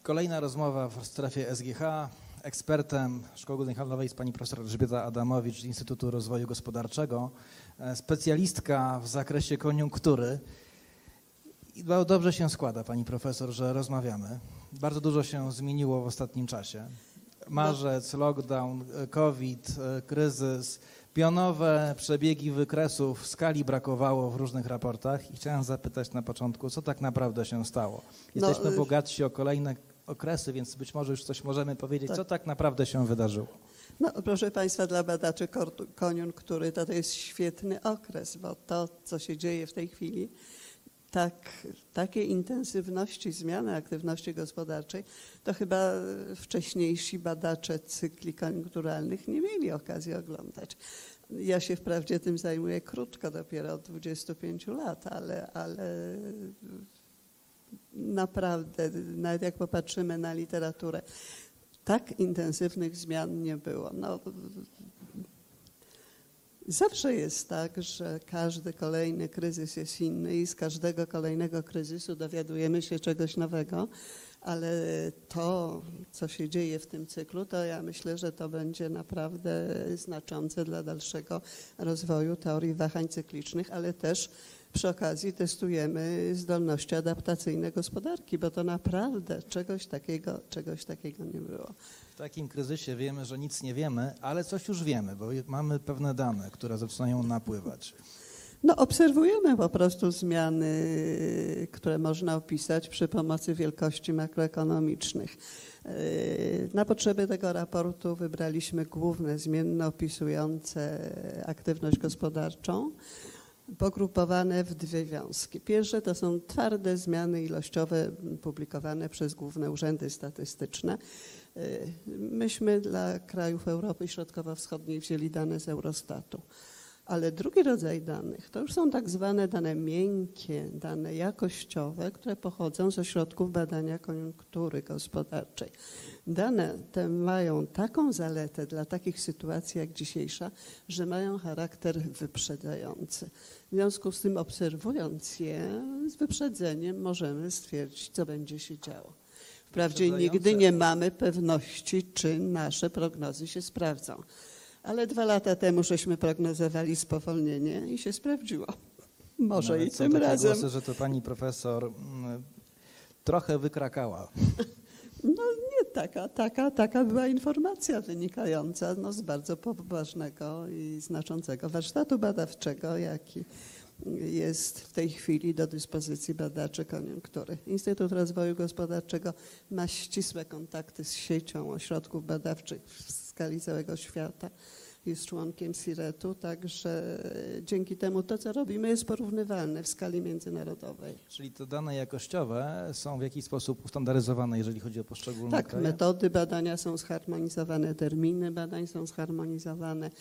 Kolejna rozmowa w strefie SGH. Ekspertem Szkoły Głównej Handlowej jest pani profesor Elżbieta Adamowicz z Instytutu Rozwoju Gospodarczego, specjalistka w zakresie koniunktury. I dobrze się składa, pani profesor, że rozmawiamy. Bardzo dużo się zmieniło w ostatnim czasie. Marzec, lockdown, COVID, kryzys, pionowe przebiegi wykresów, skali brakowało w różnych raportach i chciałem zapytać na początku, co tak naprawdę się stało. Jesteśmy bogatsi o kolejne okresy, więc być może już coś możemy powiedzieć, co tak naprawdę się wydarzyło. No, proszę Państwa, dla badaczy koniunktury to jest świetny okres, bo to, co się dzieje w tej chwili, takiej intensywności zmiany aktywności gospodarczej, to chyba wcześniejsi badacze cykli koniunkturalnych nie mieli okazji oglądać. Ja się wprawdzie tym zajmuję krótko, dopiero od 25 lat, ale naprawdę, nawet jak popatrzymy na literaturę, tak intensywnych zmian nie było. No, zawsze jest tak, że każdy kolejny kryzys jest inny i z każdego kolejnego kryzysu dowiadujemy się czegoś nowego, ale to, co się dzieje w tym cyklu, to ja myślę, że to będzie naprawdę znaczące dla dalszego rozwoju teorii wahań cyklicznych, ale też przy okazji testujemy zdolności adaptacyjne gospodarki, bo to naprawdę czegoś takiego nie było. W takim kryzysie wiemy, że nic nie wiemy, ale coś już wiemy, bo mamy pewne dane, które zaczynają napływać. No, obserwujemy po prostu zmiany, które można opisać przy pomocy wielkości makroekonomicznych. Na potrzeby tego raportu wybraliśmy główne zmienne opisujące aktywność gospodarczą, pogrupowane w dwie wiązki. Pierwsze to są twarde zmiany ilościowe publikowane przez główne urzędy statystyczne. Myśmy dla krajów Europy Środkowo-Wschodniej wzięli dane z Eurostatu. Ale drugi rodzaj danych to już są tak zwane dane miękkie, dane jakościowe, które pochodzą z ośrodków badania koniunktury gospodarczej. Dane te mają taką zaletę dla takich sytuacji jak dzisiejsza, że mają charakter wyprzedzający. W związku z tym, obserwując je z wyprzedzeniem, możemy stwierdzić, co będzie się działo. Wprawdzie nigdy nie mamy pewności, czy nasze prognozy się sprawdzą. Ale 2 lata temu żeśmy prognozowali spowolnienie i się sprawdziło. Może nawet i tym razem. Głosy, że to pani profesor trochę wykrakała. No nie taka była informacja wynikająca z bardzo poważnego i znaczącego warsztatu badawczego, jaki jest w tej chwili do dyspozycji badaczy koniunktury. Instytut Rozwoju Gospodarczego ma ścisłe kontakty z siecią ośrodków badawczych w skali całego świata. Jest członkiem CIRET-u, także dzięki temu to, co robimy, jest porównywalne w skali międzynarodowej. Czyli te dane jakościowe są w jakiś sposób ustandaryzowane, jeżeli chodzi o poszczególne kraje? Tak, metody badania są zharmonizowane, terminy badań są zharmonizowane.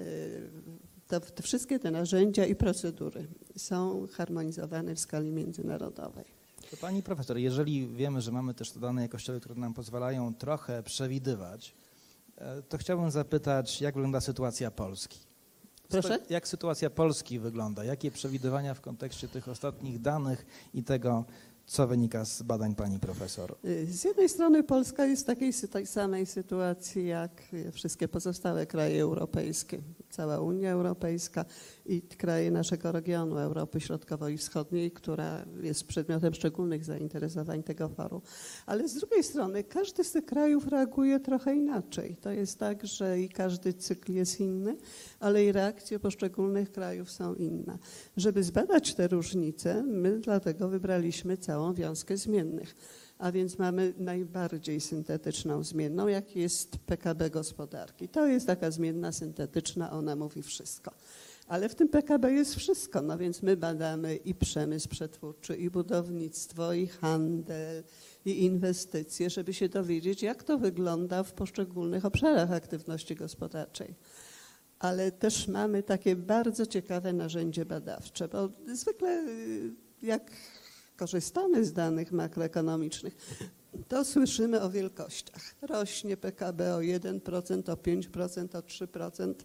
Te wszystkie te narzędzia i procedury są harmonizowane w skali międzynarodowej. To pani profesor, jeżeli wiemy, że mamy też te dane jakościowe, które nam pozwalają trochę przewidywać, to chciałbym zapytać, jak wygląda sytuacja Polski? Proszę? Jak sytuacja Polski wygląda? Jakie przewidywania w kontekście tych ostatnich danych i tego, co wynika z badań pani profesor? Z jednej strony Polska jest w tej samej sytuacji jak wszystkie pozostałe kraje europejskie, cała Unia Europejska i kraje naszego regionu Europy Środkowo i Wschodniej, która jest przedmiotem szczególnych zainteresowań tego forum. Ale z drugiej strony każdy z tych krajów reaguje trochę inaczej. To jest tak, że i każdy cykl jest inny, ale i reakcje poszczególnych krajów są inne. Żeby zbadać te różnice, my dlatego wybraliśmy całą wiązkę zmiennych. A więc mamy najbardziej syntetyczną zmienną, jak jest PKB gospodarki. To jest taka zmienna syntetyczna, ona mówi wszystko. Ale w tym PKB jest wszystko, no więc my badamy i przemysł przetwórczy, i budownictwo, i handel, i inwestycje, żeby się dowiedzieć, jak to wygląda w poszczególnych obszarach aktywności gospodarczej. Ale też mamy takie bardzo ciekawe narzędzie badawcze, bo zwykle jak korzystamy z danych makroekonomicznych, to słyszymy o wielkościach. Rośnie PKB o 1%, o 5%, o 3%.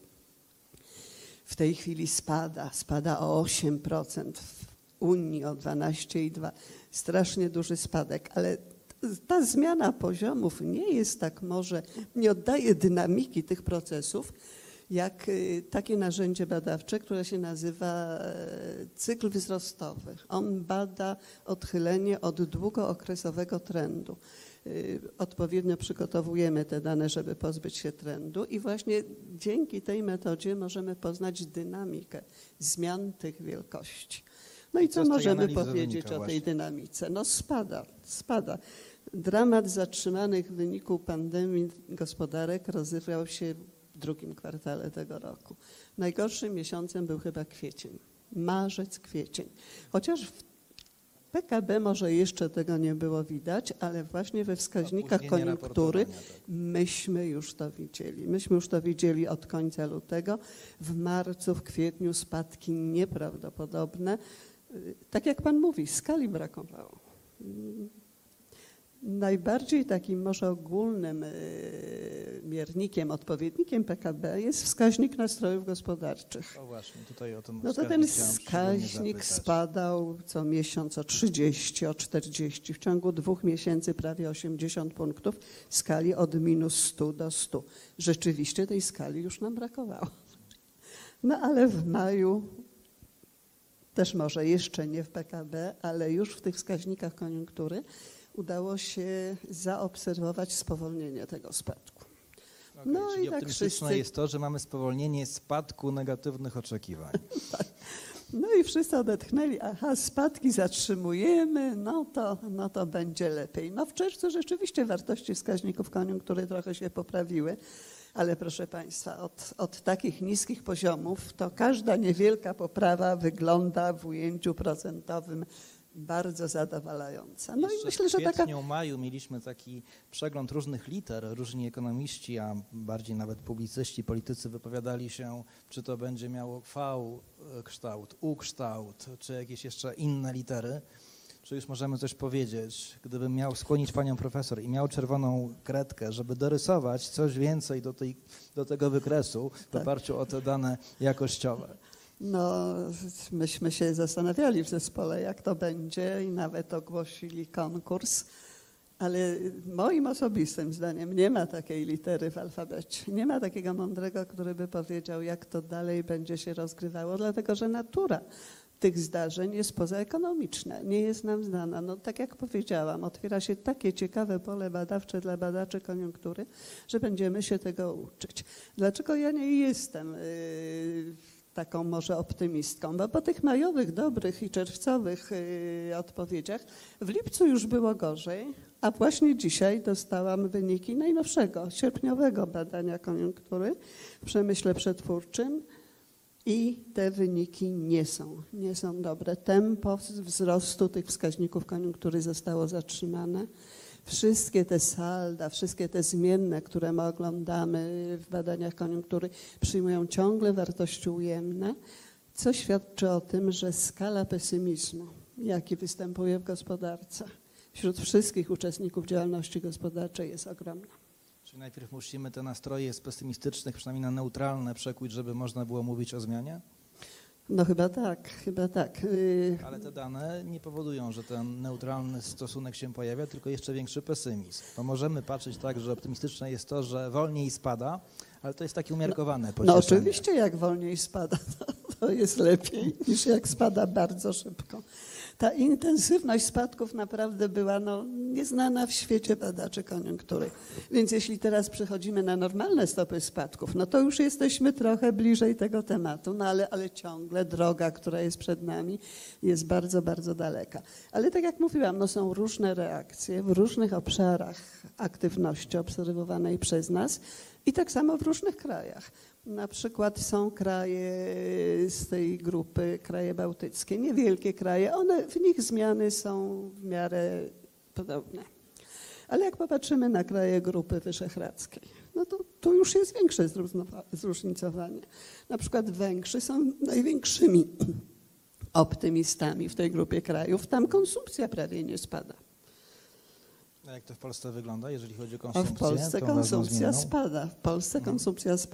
W tej chwili spada o 8%, w Unii o 12,2%. Strasznie duży spadek, ale ta zmiana poziomów nie jest tak może, nie oddaje dynamiki tych procesów, jak takie narzędzie badawcze, które się nazywa cykl wzrostowy. On bada odchylenie od długookresowego trendu. Odpowiednio przygotowujemy te dane, żeby pozbyć się trendu i właśnie dzięki tej metodzie możemy poznać dynamikę zmian tych wielkości. No i co możemy powiedzieć o tej dynamice? No spada. Dramat zatrzymanych w wyniku pandemii gospodarek rozgrywał się w drugim kwartale tego roku. Najgorszym miesiącem był chyba kwiecień, marzec, kwiecień. Chociaż w PKB może jeszcze tego nie było widać, ale właśnie we wskaźnikach koniunktury myśmy już to widzieli. Myśmy już to widzieli od końca lutego. W marcu, w kwietniu spadki nieprawdopodobne. Tak jak pan mówi, skali brakowało. Najbardziej takim może ogólnym miernikiem, odpowiednikiem PKB jest wskaźnik nastrojów gospodarczych. O właśnie, tutaj o tym no to ten wskaźnik spadał co miesiąc o 30, o 40. W ciągu 2 miesięcy prawie 80 punktów w skali od -100 do 100. Rzeczywiście tej skali już nam brakowało. No ale w maju, też może jeszcze nie w PKB, ale już w tych wskaźnikach koniunktury udało się zaobserwować spowolnienie tego spadku. Okay, no czyli i tak optymistyczne jest to, że mamy spowolnienie spadku negatywnych oczekiwań. Tak. No i wszyscy odetchnęli, aha, spadki zatrzymujemy, no to będzie lepiej. No w czerwcu rzeczywiście wartości wskaźników koniunktury trochę się poprawiły, ale proszę Państwa, od takich niskich poziomów to każda niewielka poprawa wygląda w ujęciu procentowym bardzo zadowalająca. No i myślę, że w kwietniu, maju mieliśmy taki przegląd różnych liter. Różni ekonomiści, a bardziej nawet publicyści, politycy wypowiadali się, czy to będzie miało V kształt, U kształt, czy jakieś jeszcze inne litery. Czy już możemy coś powiedzieć? Gdybym miał skłonić panią profesor i miał czerwoną kredkę, żeby dorysować coś więcej do tego wykresu w oparciu o te dane jakościowe. No, myśmy się zastanawiali w zespole, jak to będzie i nawet ogłosili konkurs, ale moim osobistym zdaniem nie ma takiej litery w alfabecie. Nie ma takiego mądrego, który by powiedział, jak to dalej będzie się rozgrywało, dlatego że natura tych zdarzeń jest pozaekonomiczna, nie jest nam znana. No tak jak powiedziałam, otwiera się takie ciekawe pole badawcze dla badaczy koniunktury, że będziemy się tego uczyć. Dlaczego ja nie jestem taką może optymistką? Bo po tych majowych, dobrych i czerwcowych odpowiedziach w lipcu już było gorzej, a właśnie dzisiaj dostałam wyniki najnowszego, sierpniowego badania koniunktury w przemyśle przetwórczym. I te wyniki nie są dobre. Tempo wzrostu tych wskaźników koniunktury zostało zatrzymane. Wszystkie te salda, wszystkie te zmienne, które my oglądamy w badaniach koniunktury, przyjmują ciągle wartości ujemne, co świadczy o tym, że skala pesymizmu, jaki występuje w gospodarce wśród wszystkich uczestników działalności gospodarczej, jest ogromna. Czyli najpierw musimy te nastroje z pesymistycznych, przynajmniej na neutralne, przekuć, żeby można było mówić o zmianie? No chyba tak. Ale te dane nie powodują, że ten neutralny stosunek się pojawia, tylko jeszcze większy pesymizm. Bo możemy patrzeć tak, że optymistyczne jest to, że wolniej spada, ale to jest takie umiarkowane pocieszenie. No oczywiście jak wolniej spada, to jest lepiej niż jak spada bardzo szybko. Ta intensywność spadków naprawdę była nieznana w świecie badaczy koniunktury. Więc jeśli teraz przechodzimy na normalne stopy spadków, no to już jesteśmy trochę bliżej tego tematu, no ale ciągle droga, która jest przed nami, jest bardzo, bardzo daleka. Ale tak jak mówiłam, są różne reakcje w różnych obszarach aktywności obserwowanej przez nas i tak samo w różnych krajach. Na przykład są kraje z tej grupy, kraje bałtyckie, niewielkie kraje, w nich zmiany są w miarę podobne. Ale jak popatrzymy na kraje grupy wyszehradzkiej, no to tu już jest większe zróżnicowanie. Na przykład Węgrzy są największymi optymistami w tej grupie krajów, tam konsumpcja prawie nie spada. A jak to w Polsce wygląda, jeżeli chodzi o konsumpcję? W Polsce konsumpcja spada.